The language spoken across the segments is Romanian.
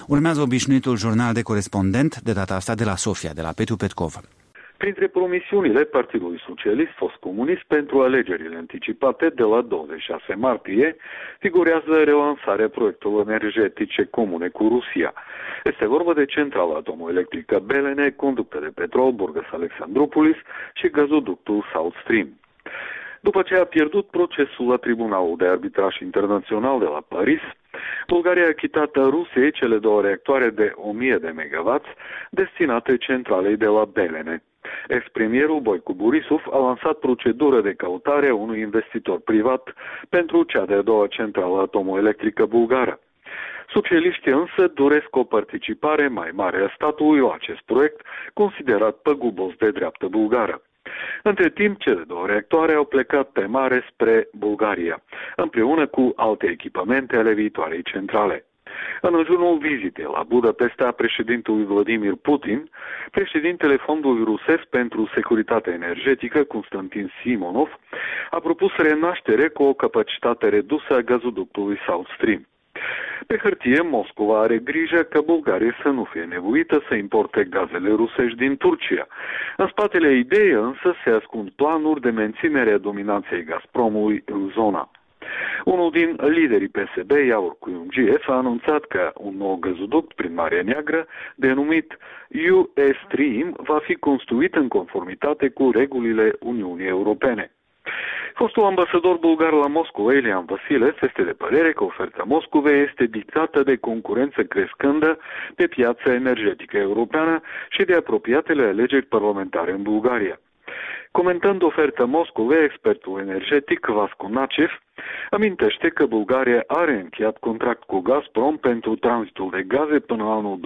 Urmează obișnuitul jurnal de corespondent, de data asta de la Sofia, de la Petu Petkov. Printre promisiunile Partidului Socialist Fost Comunist pentru alegerile anticipate de la 26 martie figurează relansarea proiectelor energetice comune cu Rusia. Este vorba de centrala atomoelectrică Belene, conductă de petrol Burgas-Alexandroupolis și gazoductul South Stream. După ce a pierdut procesul la Tribunalul de Arbitraj Internațional de la Paris, Bulgaria a achitat Rusiei cele două reactoare de 1000 de MW destinate centralei de la Belene. Ex-premierul Boicu Borisov a lansat procedură de căutare a unui investitor privat pentru cea de-a doua centrală atomoelectrică bulgară. Socialiștii însă doresc o participare mai mare a statului la acest proiect, considerat păgubos de dreaptă bulgară. Între timp, cele două reactoare au plecat pe mare spre Bulgaria, împreună cu alte echipamente ale viitoarei centrale. În ajunul vizitei la Budapesta a președintelui Vladimir Putin, președintele Fondului Rusesc pentru Securitate Energetică, Constantin Simonov, a propus renaștere cu o capacitate redusă a gazoductului South Stream. Pe hârtie, Moscova are grijă ca Bulgaria să nu fie nevoită să importe gazele rusești din Turcia. În spatele ideii însă se ascund planuri de menținere a dominanței Gazpromului în zona. Unul din liderii PSB, Iaur Kuyunjiev, a anunțat că un nou gazoduct prin Marea Neagră, denumit US Stream, va fi construit în conformitate cu regulile Uniunii Europene. Fostul ambasador bulgar la Moscova, Ilian Vasilev, este de părere că oferta Moscovei este dictată de concurență crescândă pe piața energetică europeană și de apropiatele alegeri parlamentare în Bulgaria. Comentând oferta Moscovei, expertul energetic Vasco Nacev amintește că Bulgaria are încheiat contract cu Gazprom pentru tranzitul de gaze până anul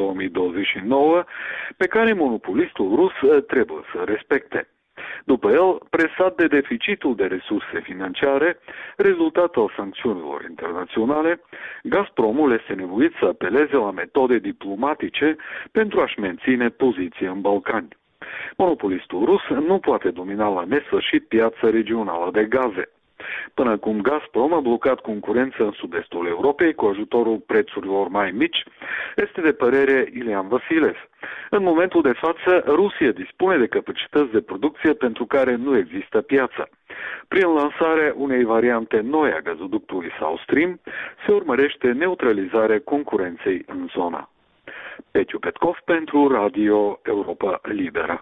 2029, pe care monopolistul rus trebuie să respecte. După el, presat de deficitul de resurse financiare, rezultat al sancțiunilor internaționale, Gazpromul este nevoit să apeleze la metode diplomatice pentru a-și menține poziție în Balcani. Monopolistul rus nu poate domina la nesfârșit piața regională de gaze. Până acum, Gazprom a blocat concurența în sud-estul Europei cu ajutorul prețurilor mai mici, este de părere Ilian Vasilev. În momentul de față, Rusia dispune de capacități de producție pentru care nu există piață. Prin lansarea unei variante noi a gazoductului South Stream, se urmărește neutralizarea concurenței în zona. Petu Petkov pentru Radio Europa Liberă.